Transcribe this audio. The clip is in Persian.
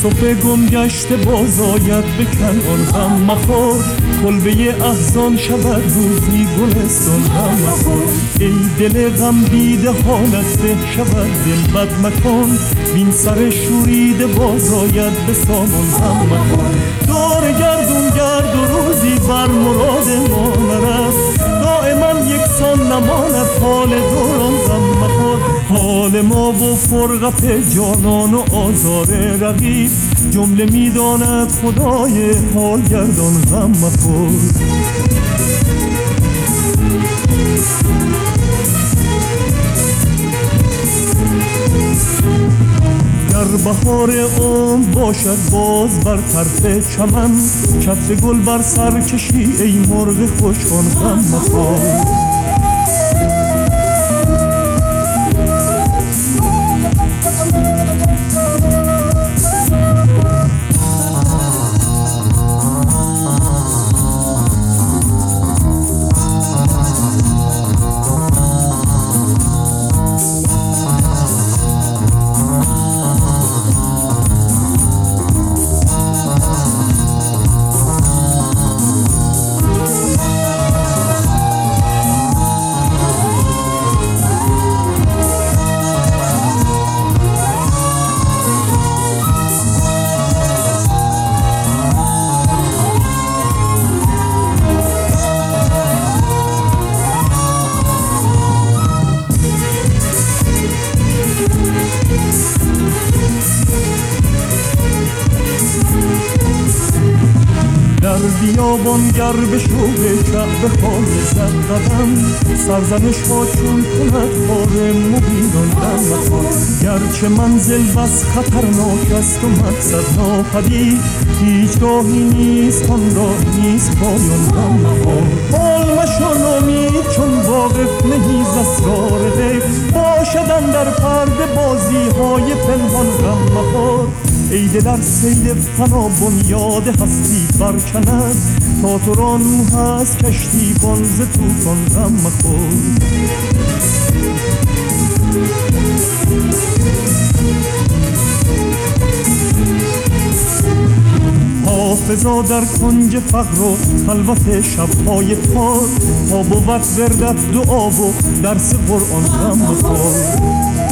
صبح گم گشته باز آید بکن آن غم مخور، کلبه احزان شود روزی گلستان غم مخور. ای دل غم دیده حالت به شود دل بد مکن، بین سر شوریده باز آید به سامان غم مخور. دور گردون گرد و روزی بر مراد ما نرست، دائما یکسان نماند حال دوران غم مخور. حال ما و فرقت جانان و آزار رقیب، جمله میداند خدای حال گردان غم مخور. در بهار عمر باشد باز بر طرف چمن، کف گل بر سر کشی ای مرغ خوشخوان غم مخور. در بیابان گر به شوق کعبه خانه زد قدم، سرزنش ها چون کند خار مبینان غم مخور. گرچه منزل بس خطرناک است و مقصد ناپدید، هیچ راهی نیست آن راه نیست پایان غم مخور. حال مشو نومید چون واقف نهی ز اسرار غیب، باشد اندر پرده بازی های پنهان غم مخور. ای دل ار سیل فنا بنیاد هستی برکند، تا تو را نوح هست کشتی کن ز طوفان غم مخور. حافظا در کنج فقر و خلوت شب‌های تار، تا بود وردت دعا و درس قرآن غم مخور.